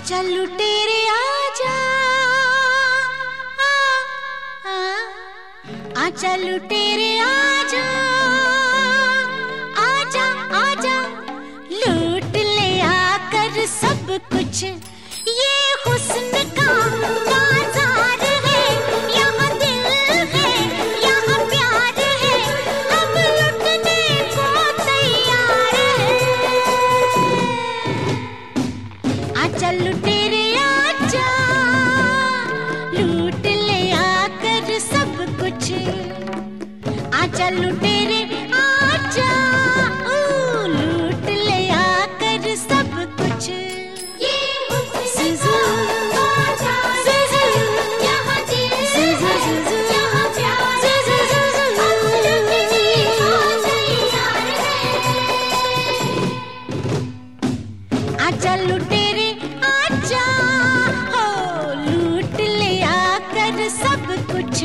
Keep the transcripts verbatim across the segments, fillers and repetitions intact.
आजा लुटेरे आजा, आ, आ, आजा लुटेरे आजा, आजा आजा लूट ले आकर सब कुछ, ये हुस्न का बाजार है, यहाँ दिल है, यहाँ प्यार है, हम लुटने को तैयार है। आजा लुटेरे आजा, लूट ले आकर सब कुछ, आजा लुटेरे आजा, ओ लूट ले आकर सब कुछ। आजा लुटेरे आजा, हो लूट ले आकर सब कुछ।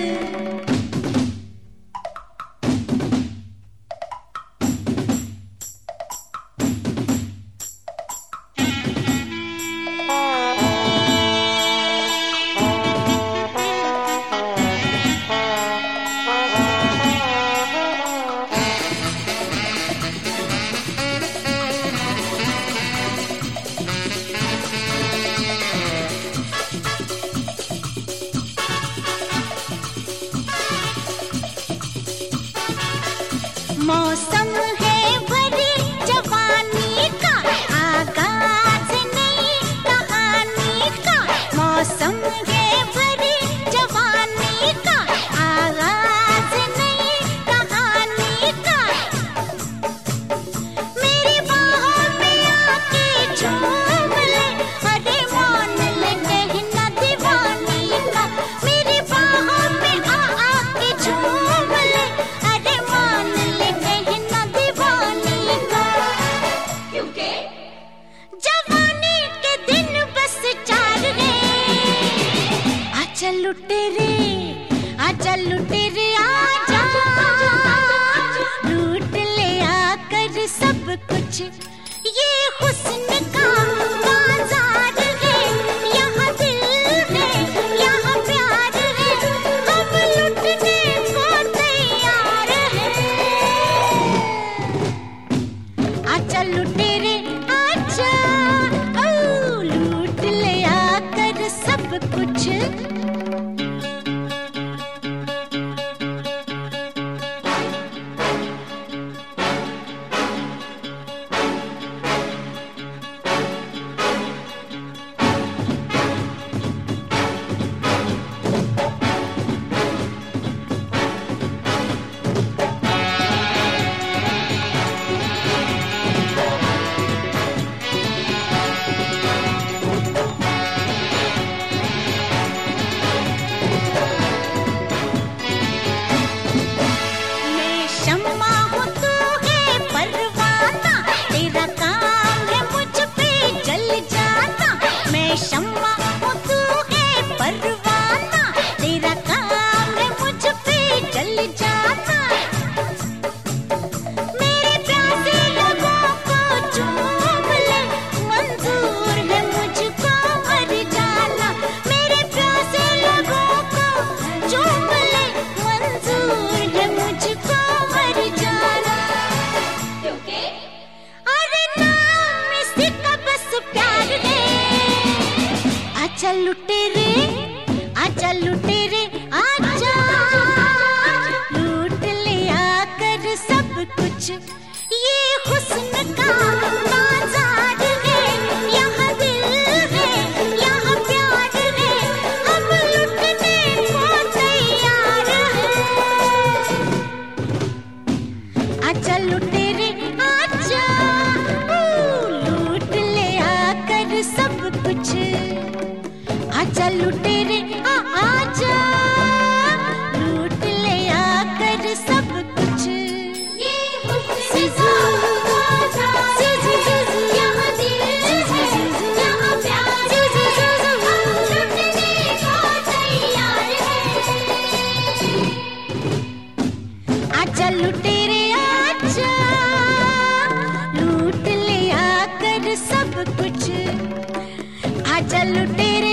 मौसम है भरी जवानी का, आगाज नई कहानी का। मौसम है भरी जवानी का, आगाज नई कहानी का। मेरी बाहों में आके झूम ले, अरे मान ले कहना दीवानी का। मेरी बाहों में आ आके झूम ले, अरे मान ले कहना दीवानी का। क्योंकि जवानी के दिन बस चार हैं। आजा लुटेरे आजा लुटेरे आजा, लूट ले आकर सब कुछ, ये हुस्न का बाजार है, यहाँ दिल है, यहाँ प्यार है, हम लुटने को तैयार है। आजा लुटेरे आजा, ओ लूट ले आकर सब कुछ। मैं शम्मा हूँ तू है परवाना, तेरा काम है मुझ पे जल जाना। मैं शम्मा हूँ तू है परवाना, तेरा काम है मुझ पे जल जाना। मेरे प्यासे लोगों को चूम ले, मंजूर है मुझको मर जाना। मेरे प्यासे लोगों को चूम ले, मंजूर है मुझको मर जाना। क्योंकि अरे नाम इसका बस प्यार है। आजा लुटेरे आजा लुटेरे आजा, लूट ले आकर सब कुछ, ये हुस्न का बाजार है, यहाँ दिल है, यहाँ प्यार है, हम लुटने को तैयार है। आजा लुटेरे आजा, ओ लूट ले आकर सब कुछ। आजा लुटेरे आ आजा, लूट ले आकर सब कुछ। ये हुस्न का बाजार है, यहाँ दिल है, यहाँ प्यार है, हम लुटने को तैयार है। आजा लुटेरे आजा, लूट ले आकर सब कुछ। लुटेरे